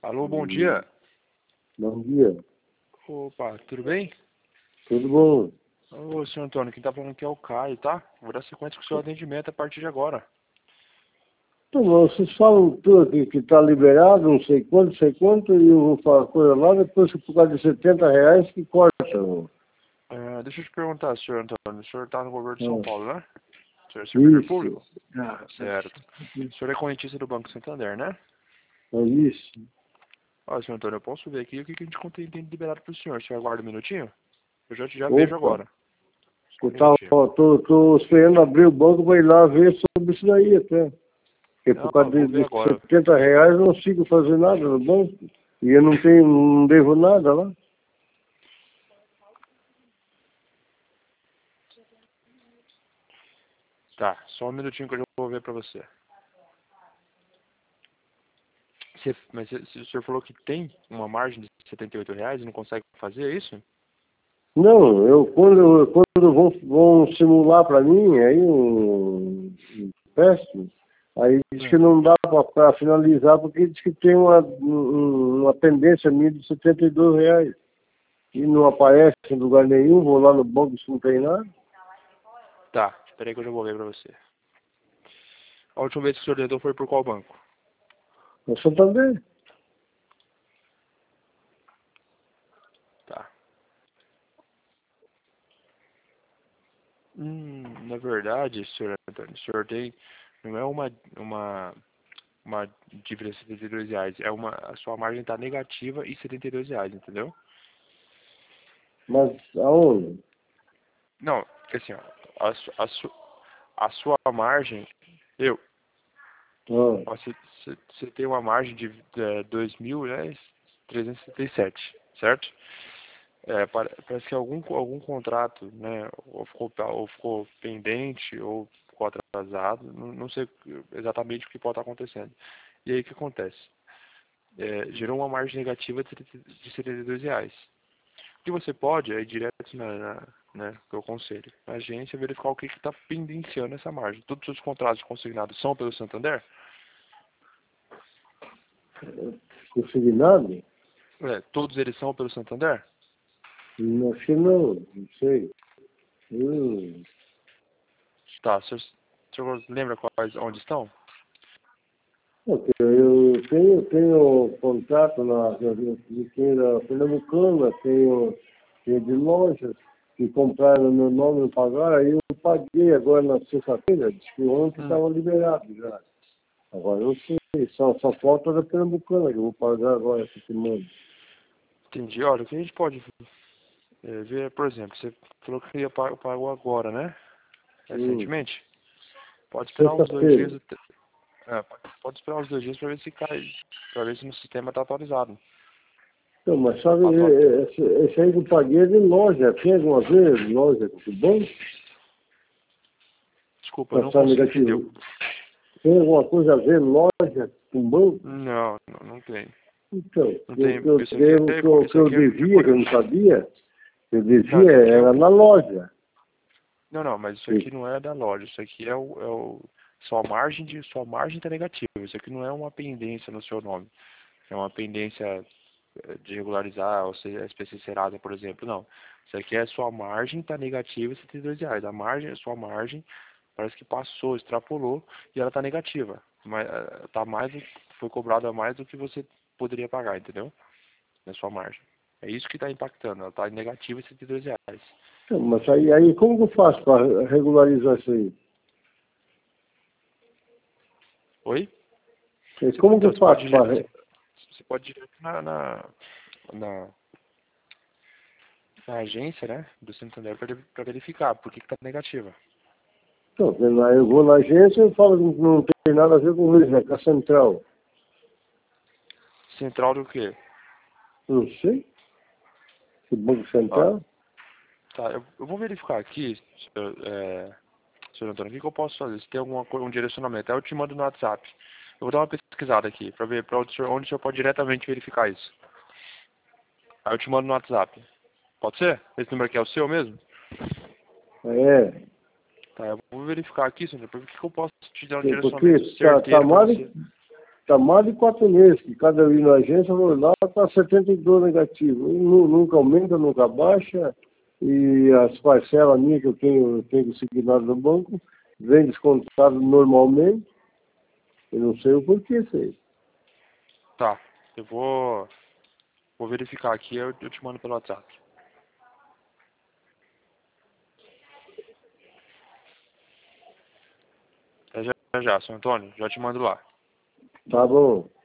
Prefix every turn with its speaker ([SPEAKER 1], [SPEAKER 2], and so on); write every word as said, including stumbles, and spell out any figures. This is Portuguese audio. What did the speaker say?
[SPEAKER 1] Alô, bom dia.
[SPEAKER 2] Bom dia.
[SPEAKER 1] Opa, tudo bem?
[SPEAKER 2] Tudo bom?
[SPEAKER 1] Ô, senhor Antônio, quem tá falando aqui é o Caio, tá? Vou dar sequência com o seu atendimento a partir de agora.
[SPEAKER 2] Então, vocês falam tudo aqui que está liberado, não sei quanto, não sei quanto, e eu vou falar coisa lá, depois por causa de setenta reais que corta.
[SPEAKER 1] É, deixa eu te perguntar, senhor Antônio, o senhor tá no governo de São
[SPEAKER 2] Ah,
[SPEAKER 1] Paulo, né? O senhor é servidor
[SPEAKER 2] isso.
[SPEAKER 1] público?
[SPEAKER 2] Ah,
[SPEAKER 1] Certo. O senhor é correntista do Banco Santander, né?
[SPEAKER 2] é isso.
[SPEAKER 1] Ó, senhor Antônio, eu posso ver aqui o que que a gente contém tem liberado pro senhor. O senhor aguarda um minutinho? Eu já, já vejo
[SPEAKER 2] Opa,
[SPEAKER 1] agora. Só um
[SPEAKER 2] eu tava,
[SPEAKER 1] minutinho.
[SPEAKER 2] ó, tô, tô esperando abrir o banco para ir lá ver sobre isso daí até. Porque
[SPEAKER 1] Não,
[SPEAKER 2] por causa
[SPEAKER 1] eu
[SPEAKER 2] de,
[SPEAKER 1] vou ver
[SPEAKER 2] de
[SPEAKER 1] agora.
[SPEAKER 2] setenta reais eu não consigo fazer nada no banco. E eu não tenho, não devo nada lá.
[SPEAKER 1] Tá, só um minutinho que eu já vou ver pra você. Você, mas você- o senhor falou que tem uma margem de setenta e oito reais e não consegue fazer, é isso?
[SPEAKER 2] Não, eu quando, quando vão, vão simular para mim, aí um, um teste, aí diz que
[SPEAKER 1] Hum.
[SPEAKER 2] não dá para finalizar porque diz que tem uma, um- uma pendência minha de setenta e dois reais. E não aparece em lugar nenhum, vou lá no banco se não tem nada.
[SPEAKER 1] Tá, espera aí que eu já vou ver pra você. A última vez que o senhor tentou foi por qual banco?
[SPEAKER 2] É Santander.
[SPEAKER 1] Tá. Hum, na verdade, senhor Antônio, o senhor tem, não é uma, uma, uma dívida de setenta e dois reais, é uma, a sua margem tá negativa e setenta e dois reais, entendeu?
[SPEAKER 2] Mas aonde?
[SPEAKER 1] Não, porque assim, ó, a, su- a, su- a sua margem, eu,
[SPEAKER 2] Ah,
[SPEAKER 1] ó, você você tem uma margem de é, dois mil, né, trezentos e setenta e sete, certo? É, pare- parece que algum, algum contrato, né, ou ficou, pa- ou ficou pendente, ou ficou atrasado, não, não sei exatamente o que pode estar acontecendo. E aí o que acontece? É, gerou uma margem negativa de setenta de setenta e dois reais. O que você pode é ir direto na, na né, que eu aconselho, na agência, verificar o que está pendenciando essa margem. Todos os seus contratos consignados são pelo Santander?
[SPEAKER 2] consignado?
[SPEAKER 1] É, todos eles são pelo Santander?
[SPEAKER 2] Não, acho que não, não sei. Hum.
[SPEAKER 1] Tá, o senhor, o senhor lembra quais, onde estão?
[SPEAKER 2] Ok, eu tenho, tenho contato na, na, na Pernambucana, tenho, tenho de lojas que compraram no meu nome e não pagaram, aí eu paguei agora na sexta-feira, disse que ontem
[SPEAKER 1] Hum,
[SPEAKER 2] estava liberado já. Agora eu não sei, só, só falta da Pernambucana, que eu vou pagar agora essa semana.
[SPEAKER 1] entendi. Olha, o que a gente pode é, ver, por exemplo, você falou que ia pa- pagou agora, né?
[SPEAKER 2] Hum,
[SPEAKER 1] Recentemente? Pode esperar uns dois dias,
[SPEAKER 2] sexta-feira.
[SPEAKER 1] até- é, pode pode esperar uns dois dias para ver se cai, para ver se no sistema está atualizado.
[SPEAKER 2] Então, mas
[SPEAKER 1] Se
[SPEAKER 2] sabe,
[SPEAKER 1] atua-
[SPEAKER 2] eh, esse, esse aí que eu paguei é de loja, tem alguma vez loja de banco?
[SPEAKER 1] Desculpa, eu
[SPEAKER 2] Para
[SPEAKER 1] não
[SPEAKER 2] estar
[SPEAKER 1] consigo entender.
[SPEAKER 2] negativo. Tem alguma coisa a ver loja com banco?
[SPEAKER 1] Não, não, não tem.
[SPEAKER 2] Então,
[SPEAKER 1] Não
[SPEAKER 2] o
[SPEAKER 1] tem.
[SPEAKER 2] que eu
[SPEAKER 1] Isso aqui
[SPEAKER 2] devo,
[SPEAKER 1] é,
[SPEAKER 2] que eu, que
[SPEAKER 1] isso
[SPEAKER 2] eu
[SPEAKER 1] aqui é,
[SPEAKER 2] devia, que eu não sabia, eu
[SPEAKER 1] não,
[SPEAKER 2] devia
[SPEAKER 1] isso aqui é
[SPEAKER 2] era
[SPEAKER 1] o,
[SPEAKER 2] na loja.
[SPEAKER 1] não, não, mas isso aqui não é da loja. Isso aqui é o, é o sua margem de, sua margem está negativa. Isso aqui não é uma pendência no seu nome. É uma pendência eh, de regularizar ou seja, S P C Serasa, por exemplo. Não. Isso aqui é sua margem está negativa e setenta e dois reais. A margem, a sua margem parece que passou, extrapolou e ela está negativa. Mas eh, tá mais, do- foi cobrado a mais do que você poderia pagar, entendeu? Na sua margem. É isso que está impactando. Ela está em negativa e setenta e dois reais.
[SPEAKER 2] Então, mas aí, aí como que eu faço para regularizar isso aí?
[SPEAKER 1] Oi?
[SPEAKER 2] E
[SPEAKER 1] Você,
[SPEAKER 2] como que
[SPEAKER 1] então,
[SPEAKER 2] eu
[SPEAKER 1] você pode
[SPEAKER 2] faço
[SPEAKER 1] ir direto,
[SPEAKER 2] para...
[SPEAKER 1] você, você pode ir direto na, na, na, na agência, né, do Santander para verificar por que está negativa.
[SPEAKER 2] Então, eu vou na agência e falo que não tem nada a ver com isso, é com a central.
[SPEAKER 1] Central do quê?
[SPEAKER 2] Não sei, que banco
[SPEAKER 1] Ó,
[SPEAKER 2] central.
[SPEAKER 1] tá, eu, eu vou verificar aqui, senhor, é, senhor Antônio, o que, que eu posso fazer? Se tem alguma coisa, um direcionamento. Aí eu te mando no WhatsApp. Eu vou dar uma pesquisada aqui para ver pra onde, o senhor, onde o senhor pode diretamente verificar isso. Aí eu te mando no WhatsApp. Pode ser? Esse número aqui é o seu mesmo?
[SPEAKER 2] É,
[SPEAKER 1] Tá, eu vou verificar aqui, senhor, porque que eu posso te dar um
[SPEAKER 2] porque
[SPEAKER 1] direcionamento
[SPEAKER 2] tá, tá
[SPEAKER 1] certeiro para
[SPEAKER 2] mais,
[SPEAKER 1] você.
[SPEAKER 2] Está mais de quatro meses, que cada vez na agência, eu vou lá, está setenta e dois negativo. E nu- nunca aumenta, nunca baixa. E as parcelas minhas que eu tenho, eu tenho consignado no banco, vem descontado normalmente. Eu não sei o porquê, sei.
[SPEAKER 1] Tá. Eu vou, vou verificar aqui, eu, eu te mando pelo WhatsApp. É já já, seu Antônio. Já te mando lá.
[SPEAKER 2] Tá bom.